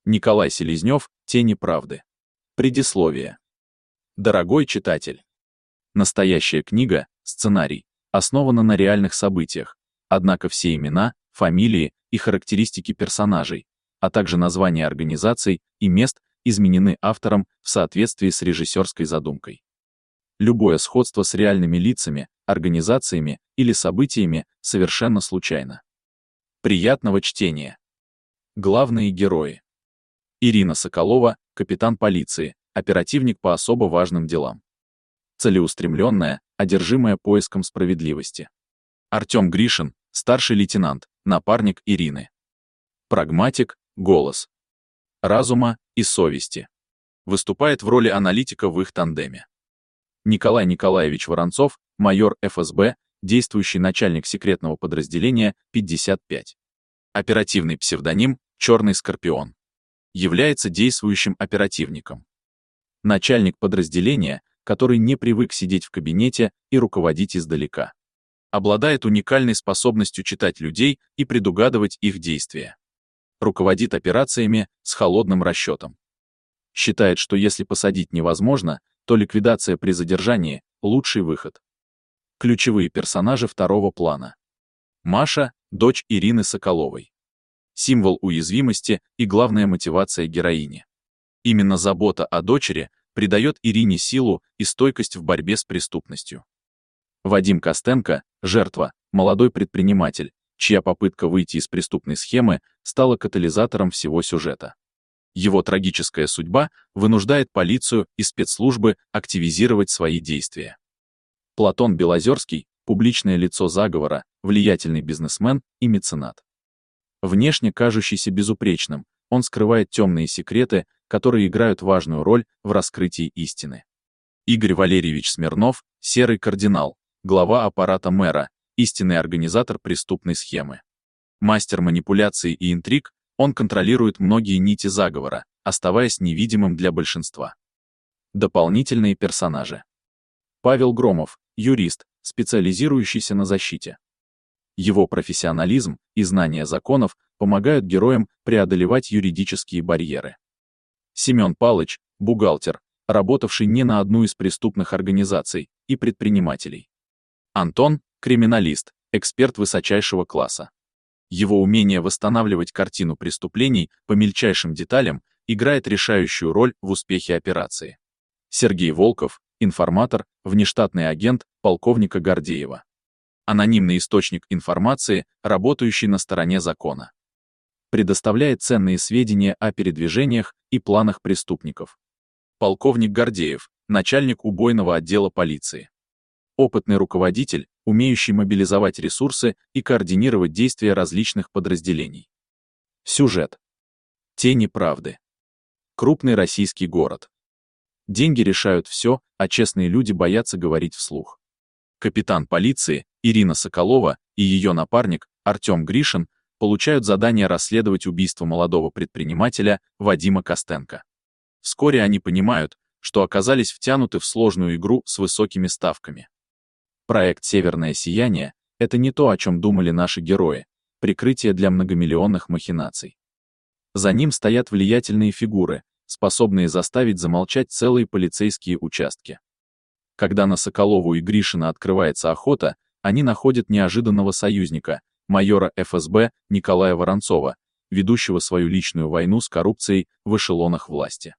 Николай Селезнев, «Тени правды». Предисловие. Дорогой читатель, настоящая книга, сценарий, основана на реальных событиях, однако все имена, фамилии и характеристики персонажей, а также названия организаций и мест изменены автором в соответствии с режиссерской задумкой. Любое сходство с реальными лицами, организациями или событиями совершенно случайно. Приятного чтения. Главные герои. Ирина Соколова, капитан полиции, оперативник по особо важным делам. Целеустремленная, одержимая поиском справедливости. Артем Гришин, старший лейтенант, напарник Ирины. Прагматик, голос разума и совести. Выступает в роли аналитика в их тандеме. Николай Николаевич Воронцов, майор ФСБ, действующий начальник секретного подразделения 55. Оперативный псевдоним «Черный Скорпион». Является действующим оперативником. Начальник подразделения, который не привык сидеть в кабинете и руководить издалека. Обладает уникальной способностью читать людей и предугадывать их действия. Руководит операциями с холодным расчетом. Считает, что если посадить невозможно, то ликвидация при задержании – лучший выход. Ключевые персонажи второго плана. Маша, дочь Ирины Соколовой. Символ уязвимости и главная мотивация героини. Именно забота о дочери придает Ирине силу и стойкость в борьбе с преступностью. Вадим Костенко, жертва, молодой предприниматель, чья попытка выйти из преступной схемы стала катализатором всего сюжета. Его трагическая судьба вынуждает полицию и спецслужбы активизировать свои действия. Платон Белозерский, публичное лицо заговора, влиятельный бизнесмен и меценат. Внешне кажущийся безупречным, он скрывает темные секреты, которые играют важную роль в раскрытии истины. Игорь Валерьевич Смирнов, серый кардинал, глава аппарата мэра, истинный организатор преступной схемы. Мастер манипуляций и интриг, он контролирует многие нити заговора, оставаясь невидимым для большинства. Дополнительные персонажи. Павел Громов, юрист, специализирующийся на защите. Его профессионализм и знания законов помогают героям преодолевать юридические барьеры. Семен Палыч, бухгалтер, работавший не на одну из преступных организаций и предпринимателей. Антон, криминалист, эксперт высочайшего класса. Его умение восстанавливать картину преступлений по мельчайшим деталям играет решающую роль в успехе операции. Сергей Волков, информатор, внештатный агент полковника Гордеева. Анонимный источник информации, работающий на стороне закона. Предоставляет ценные сведения о передвижениях и планах преступников. Полковник Гордеев, начальник убойного отдела полиции. Опытный руководитель, умеющий мобилизовать ресурсы и координировать действия различных подразделений. Сюжет. Тени правды. Крупный российский город. Деньги решают все, а честные люди боятся говорить вслух. Капитан полиции Ирина Соколова и ее напарник Артем Гришин получают задание расследовать убийство молодого предпринимателя Вадима Костенко. Вскоре они понимают, что оказались втянуты в сложную игру с высокими ставками. Проект «Северное сияние» — это не то, о чем думали наши герои, прикрытие для многомиллионных махинаций. За ним стоят влиятельные фигуры, способные заставить замолчать целые полицейские участки. Когда на Соколову и Гришина открывается охота, они находят неожиданного союзника, майора ФСБ Николая Воронцова, ведущего свою личную войну с коррупцией в эшелонах власти.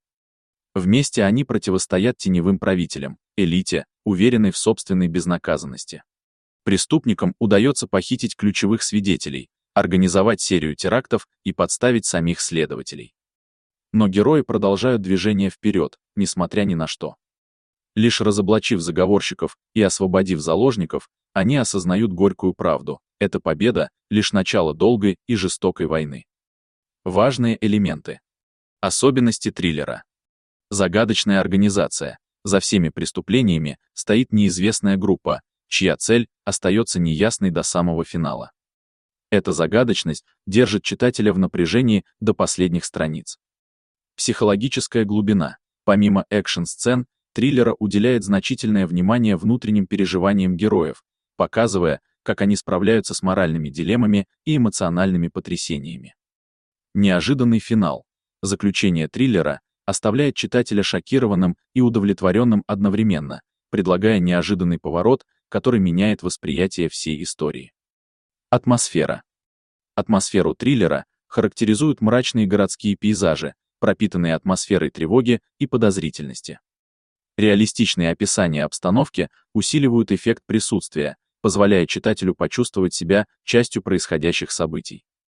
Вместе они противостоят теневым правителям, элите, уверенной в собственной безнаказанности. Преступникам удается похитить ключевых свидетелей, организовать серию терактов и подставить самих следователей. Но герои продолжают движение вперед, несмотря ни на что. Лишь разоблачив заговорщиков и освободив заложников, они осознают горькую правду. Эта победа — лишь начало долгой и жестокой войны. Важные элементы. Особенности триллера. Загадочная организация. За всеми преступлениями стоит неизвестная группа, чья цель остается неясной до самого финала. Эта загадочность держит читателя в напряжении до последних страниц. Психологическая глубина. Помимо экшн-сцен, триллера уделяет значительное внимание внутренним переживаниям героев, показывая, как они справляются с моральными дилеммами и эмоциональными потрясениями. Неожиданный финал. Заключение триллера оставляет читателя шокированным и удовлетворенным одновременно, предлагая неожиданный поворот, который меняет восприятие всей истории. Атмосфера. Атмосферу триллера характеризуют мрачные городские пейзажи, пропитанные атмосферой тревоги и подозрительности. Реалистичные описания обстановки усиливают эффект присутствия, позволяя читателю почувствовать себя частью происходящих событий.